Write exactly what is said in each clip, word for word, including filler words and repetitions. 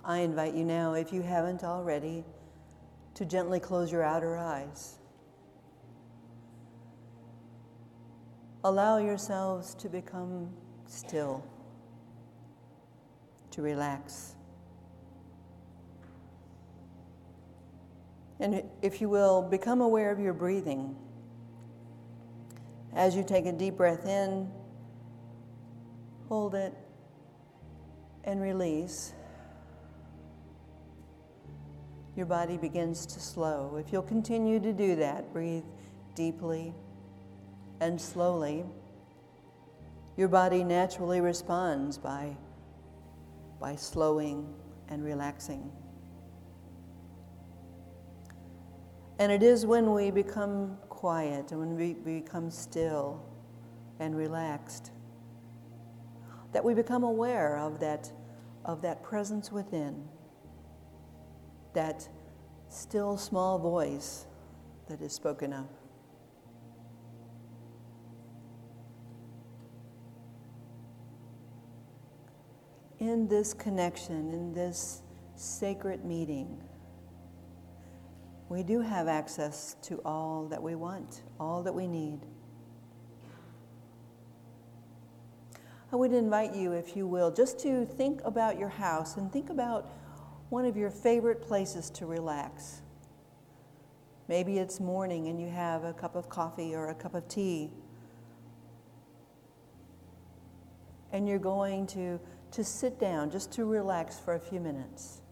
I invite you now, if you haven't already, to gently close your outer eyes. Allow yourselves to become still, to relax. And if you will, become aware of your breathing. As you take a deep breath in, hold it, and release. Your body begins to slow. If you'll continue to do that, breathe deeply and slowly, your body naturally responds by, by slowing and relaxing. And it is when we become quiet and when we become still and relaxed that we become aware of that, of that presence within, that still small voice that is spoken of. In this connection, in this sacred meeting, we do have access to all that we want, all that we need. I would invite you, if you will, just to think about your house and think about one of your favorite places to relax. Maybe it's morning and you have a cup of coffee or a cup of tea, and you're going to, to sit down just to relax for a few minutes.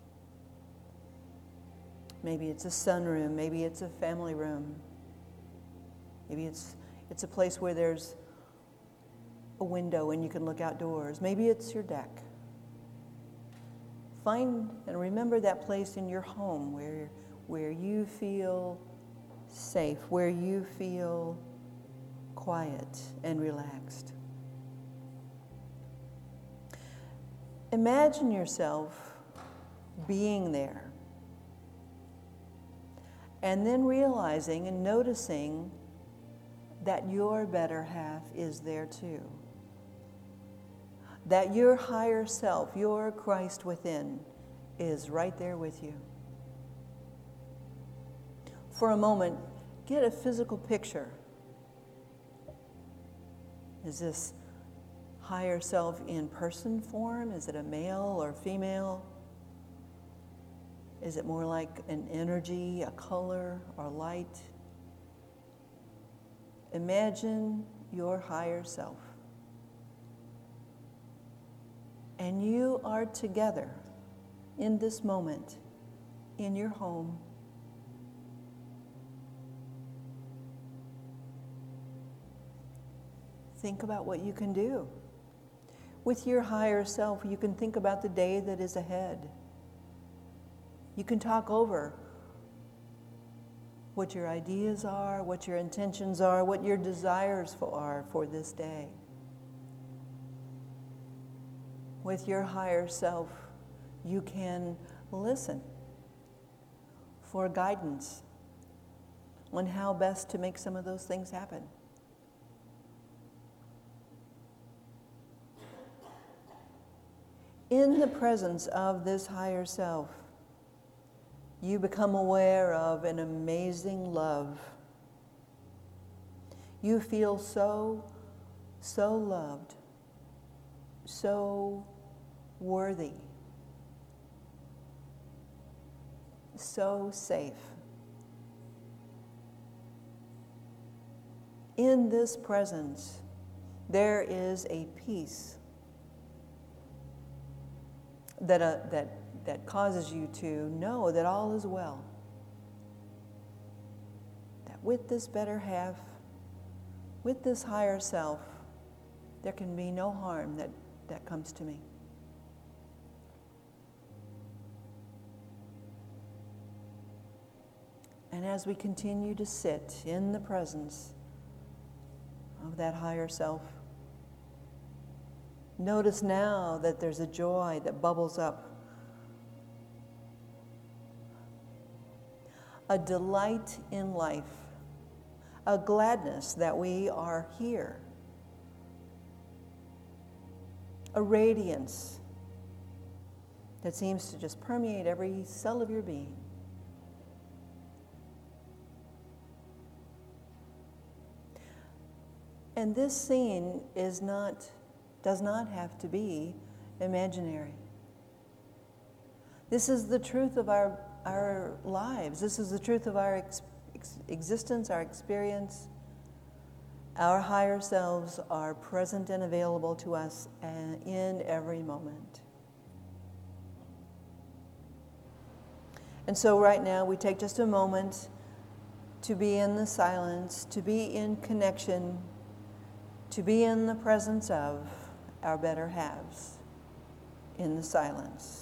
Maybe it's a sunroom, maybe it's a family room. Maybe it's it's a place where there's a window and you can look outdoors. Maybe it's your deck. Find and remember that place in your home where, where you feel safe, where you feel quiet and relaxed. Imagine yourself being there. And then realizing and noticing that your better half is there too. That your higher self, your Christ within, is right there with you. For a moment, get a physical picture. Is this higher self in person form? Is it a male or female? Is it more like an energy, a color, or light? Imagine your higher self. And you are together in this moment, in your home. Think about what you can do. With your higher self, you can think about the day that is ahead. You can talk over what your ideas are, what your intentions are, what your desires for are for this day. With your higher self, you can listen for guidance on how best to make some of those things happen. In the presence of this higher self, you become aware of an amazing love. You feel so, so loved, so worthy, so safe. In this presence, there is a peace that, uh, that that causes you to know that all is well. That with this better half, with this higher self, there can be no harm that, that comes to me. And as we continue to sit in the presence of that higher self, notice now that there's a joy that bubbles up. A delight in life, a gladness that we are here, a radiance that seems to just permeate every cell of your being. And this scene is not, does not have to be imaginary. This is the truth of our, our lives. This is the truth of our ex, ex, existence, our experience. Our higher selves are present and available to us in every moment. And so right now we take just a moment to be in the silence, to be in connection, to be in the presence of our better halves in the silence.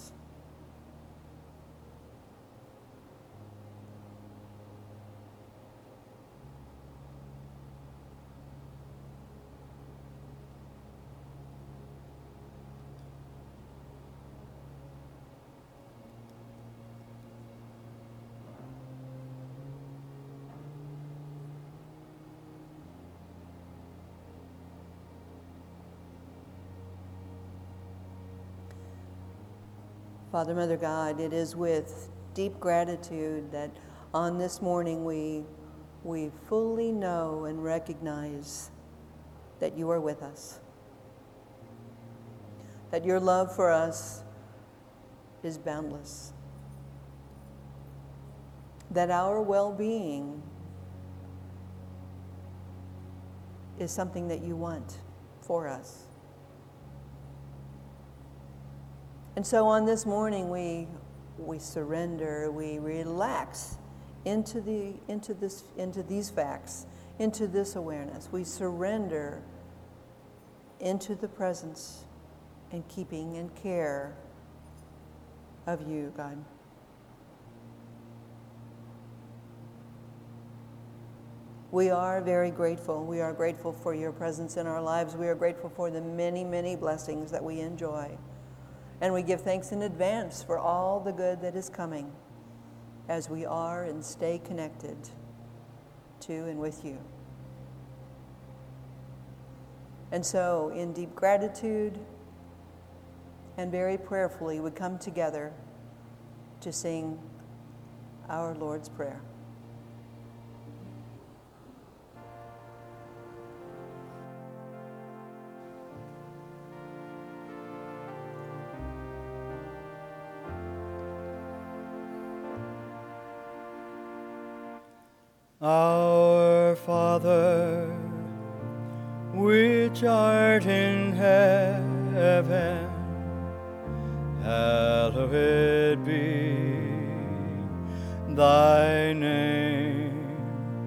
Father, Mother God, it is with deep gratitude that on this morning we, we fully know and recognize that you are with us, that your love for us is boundless, that our well-being is something that you want for us. And so on this morning, we we surrender, we relax into the into this into these facts, into this awareness. We surrender into the presence and keeping and care of you, God. We are very grateful. We are grateful for your presence in our lives. We are grateful for the many, many blessings that we enjoy. And we give thanks in advance for all the good that is coming as we are and stay connected to and with you. And so, in deep gratitude and very prayerfully, we come together to sing our Lord's Prayer. Our Father, which art in heaven, hallowed be thy name.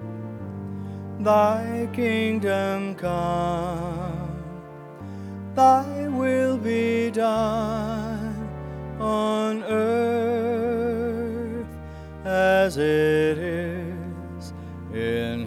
Thy kingdom come, thy will be done on earth as it is in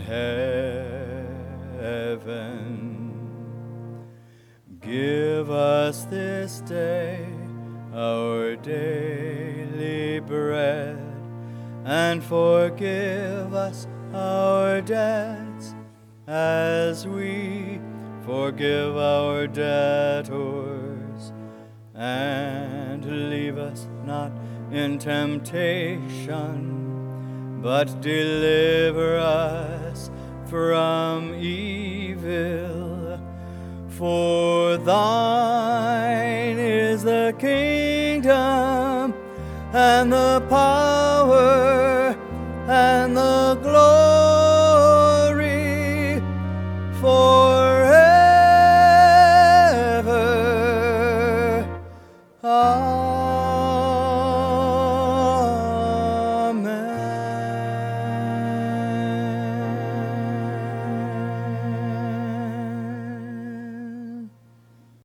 heaven. Give us this day our daily bread, and forgive us our debts as we forgive our debtors. And leave us not in temptation, but deliver us from evil. For thine is the kingdom and the power